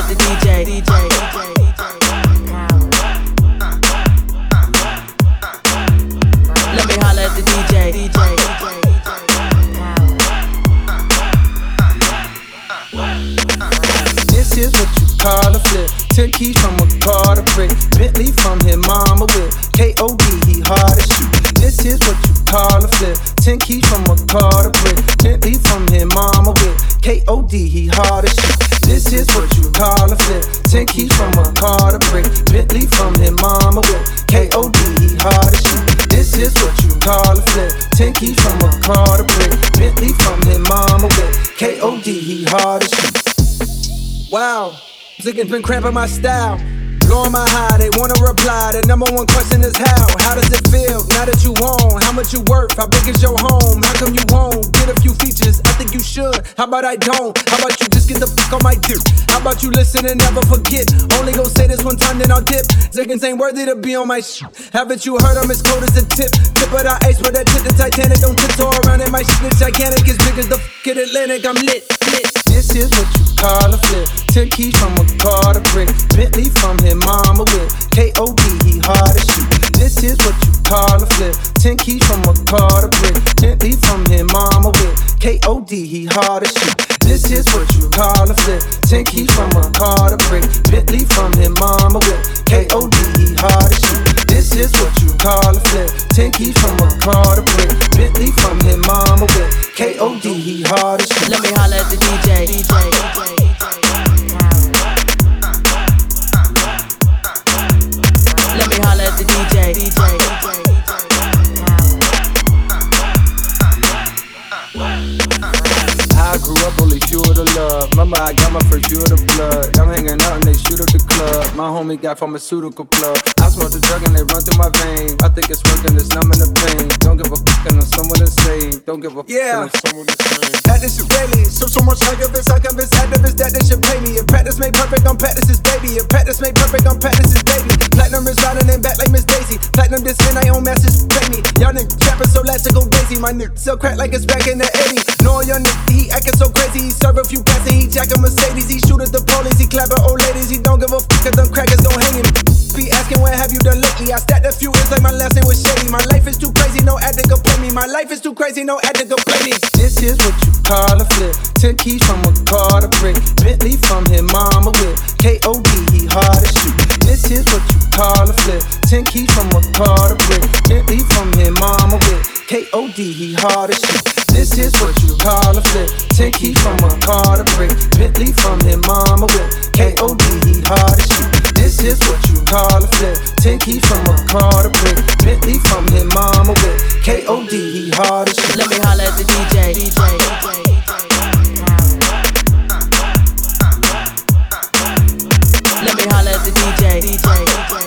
at the DJ. Let me holler at the DJ. This is what you call a flip. 10 keys from a car to brick. Bentley from his mama whip. K.O.D. he hard as shoot. This is what you call a flip. 10 keys from a car to brick. Bentley from his mama whip. K.O.D. he hard as shoot. This is what you call a flip. 10 keys from a car to brick. Bentley from his mama whip. K.O.D. he hard as shoot. This is what you call a flip. 10 keys from a car to brick. Bentley from his mama whip. K.O.D. he hard as shoot. Wow, niggas been cramping my style. Blowing my high, they wanna reply. The number one question is how? How does it feel now that you own? How much you worth? How big is your home? How come you won't get a few features? I think you should. How about I don't? How about you just get the fuck on my dick? How about you listen and never forget? Only gon' say this one time, then I'll dip. Ziggins ain't worthy to be on my shit. Haven't you heard I'm as cold as a tip? Tip of the ice with that tip, the Titanic. Don't tiptoe around in my shit, it's gigantic. As big as the fucking Atlantic, I'm lit. This is what you call a flip. 10 keys from a car to brick. Bentley from his mama whip. K.O.D. he hard as shoot. This is what you call a flip. 10 keys from a car to brick. Bentley from his mama whip. K.O.D. he hard as shoot. This is what you call a flip. 10 keys from a car to brick. Bentley from his mama whip. K.O.D. he hard as shoot. This is what you call a flip. 10 keys from a car to brick. Bentley from his mama whip. K.O.D. he hard as shoot. Let me holler at the DJ. Let me holler at the DJ. I grew up only pure to love. Remember I got my first pure to blood. I'm hanging out and they shoot up the club. My homie got pharmaceutical plug. I smoke the drug and they run through my veins. I think it's working, it's numbing the pain. Don't give a fuck and I'm someone insane. Don't give a fuck and I'm someone insane. That is Israeli. So much activists, I convince activists that they should pay me. If practice made perfect, I'm practice's baby. If practice made perfect, I'm practice's baby. Platinum is riding in back like Miss Daisy. Platinum this in I own message, pay me. Y'all niggas trapping so let's go daisy. My nigga sell crack like it's back in the 80s. No, young nigga, he acting so crazy. He serve a few packs and he jack a Mercedes. He shoot at the police, he clap at old ladies. He don't give a fuck if them crackers gon' hang him. Be asking what have you done lately. I stacked a few ends like my last name was Shady. My life is too crazy, no addict can play me. My life is too crazy, no addict can play me. This is what you call a flip. 10 keys from a car to brick. Bentley from his mama whip. K.O.D. he hard as shoot. This is what you call a flip. 10 keys from a car to brick. Bentley from his mama whip. K.O.D. he hard as shoot. This is what you call a flip. 10 keys from a car to brick. Bentley from his mama whip. K.O.D. he hard as shoot. This is what you call a flip. 10 keys from a car to brick. Bentley from his mama whip. K.O.D. he hard as shoot. Let me holler at the DJ. Let me holler at the DJ.